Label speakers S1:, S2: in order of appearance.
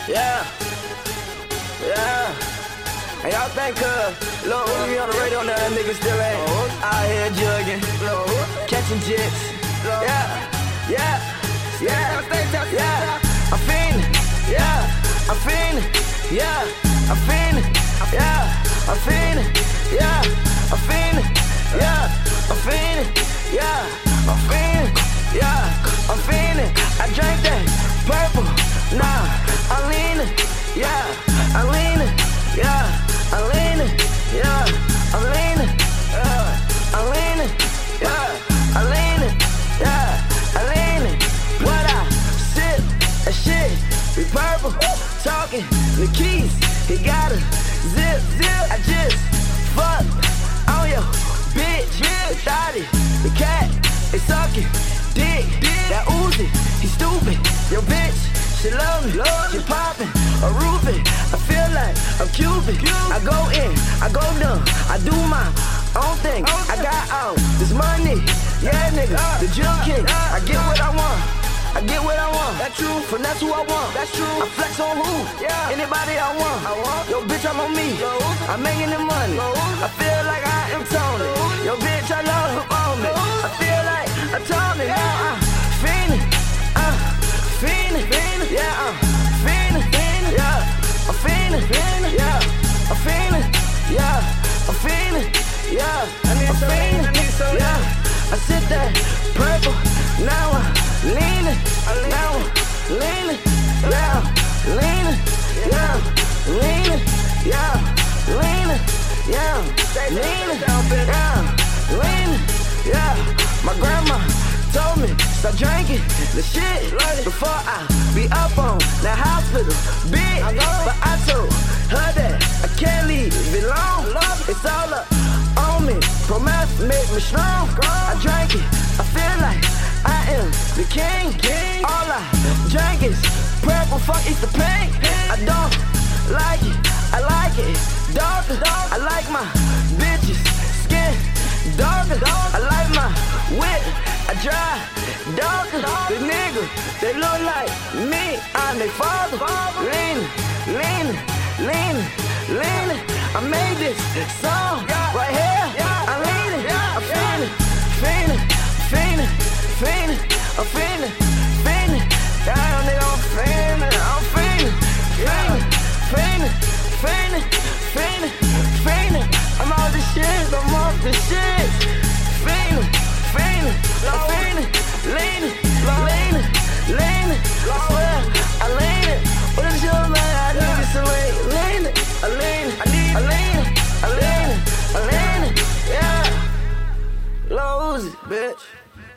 S1: Yeah, yeah. And y'all think Lil Uzi on the radio now, that nigga still ain't out here jugging, catching jits. Yeah, yeah, yeah, yeah. I'm fiending, yeah, I'm fiending, yeah, I'm fiending, yeah, I'm fiending, yeah, I'm fiending, yeah, I'm fiending, yeah, I'm fiending, yeah, I'm fiending. I drank that purple, nah, I'm leaning, yeah, I'm leaning, yeah, I'm leaning, yeah, I'm leaning, yeah, I'm leaning, yeah, I'm leaning, yeah, I'm leaning. What I sip, that shit be purple. Talking the keys, he got a zip. I just fuck on your bitch. The thotty, the cat, they sucking dick. That Uzi, he stupid. Your bitch, she love me, she poppin', a roofie. I feel like I'm Cupid. I go in, I go down, I do my own thing. I got all this money, yeah, nigga, the junk king. I get what I want, I get what I want. That's true, finesse who I want. That's true. I flex on who? Yeah. Anybody I want. Yo, bitch, I'm on me. I'm making the money. I feel like I am Tony. Yo, bitch, I love her on me. I feel like I'm Tony. Now I'm fiending. Fiending. Yeah, I'm fiending. Yeah, I'm fiending. Yeah, I'm fiending. Yeah, I'm fiending. Yeah, I'm fiending. Yeah, I sit there purple. Now I'm leaning. Now I'm leaning. Yeah, leaning. Yeah, leaning. Yeah, leaning. Yeah, leaning. Yeah, leaning. Yeah, my grandma told me stop drinking the shit before I be up on the hospital bed. But I told her that I can't leave it long. It's all up on me. Promise make me strong. I drank it. I feel like I am the king. All I drink is purple. Fuck it's the pink. I don't like it. I like it darker. I like my bitches skin darker. I like my whip. I drive darker. The niggas, they look like me. I'm their father. Leaning. I made this song right here. I'm leaning. I'm fiending. I'm fiending. Damn, nigga, I'm fiending. I'm off this shit. Fiending. I'm fiending. Leaning. I swear, I lean it. What is your man? I need this to lean it. I lean it. Yeah. Lil Uzi, bitch.